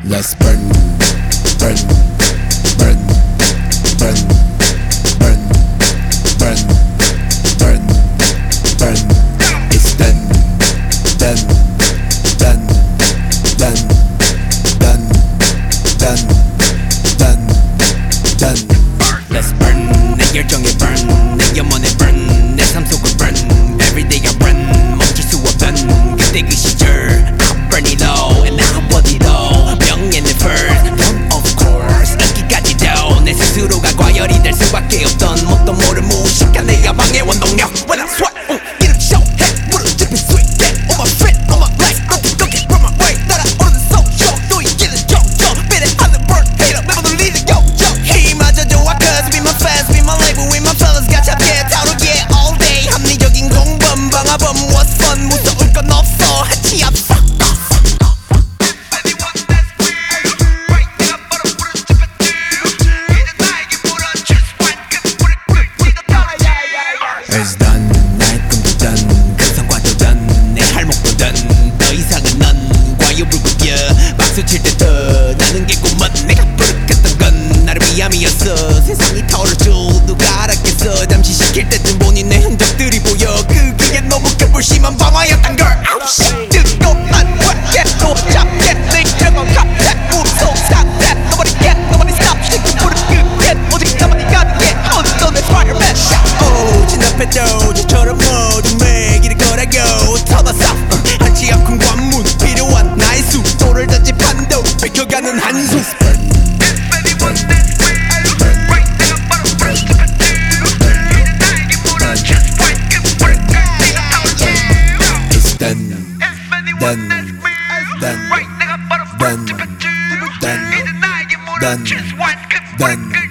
Let's burn, burn, burn, burn, burn, burn, burn, burn. It's done, done, done, done, done, done, done, done. Let's burn. 내 열정에 burn, 내 염원에 burn, 내 삶 속을 burn. Everyday I run, 멈출 수 없던 그때 그 시절. I'm burning low and I'm body low. 명예는 first, of course. 인기까지도 내 스스로가 과열이 될 수밖에 없던 뭣도 모를 무식한 내 야망의 원동력. When I sweat, 이름 show해 무릎 짚인 sweet get on my feet, on my legs. Nothing going from my way. 따라오르는 social 또 이기는 정정. 비례하는 burn hater 매번 울리는 욕정. 힘마저 좋아 cause we my fans, we my label, we my fellas. 가차게 타오르게 all day. 합리적인 공범 방화범 what's fun. 무서울 건 없어 해치 앞서. It's done, 나의 꿈도 done, 그 성과도 done, 내 할목도 done. 더 이상은 넌 과유불 굽여 박수 칠 때 더 나는 개꿈은 내가 부르겠던 건 나를 위함이었어. 세상이 타오를 줄 누가 알았겠어. 잠시 시킬 때쯤 본인의 흔적들이 보여. 그게 너무 겨울심한 방화였단 걸. 아우 씨 뜨거운 외계 또 잡게 내 들어간 갑자기 무서운 상태. Nobody get, nobody stop. 시kin 불을 끄게 오직 나만이 가능해. 어떤 내 fireman shot. 진압해도 저처럼 모든 길을 걸어가고 터졌어. 한치 앞큰 관문 필요한 나의 수도를 던진 판도 뺏겨가는 한숨. it's done, done, done, done, done, done, done.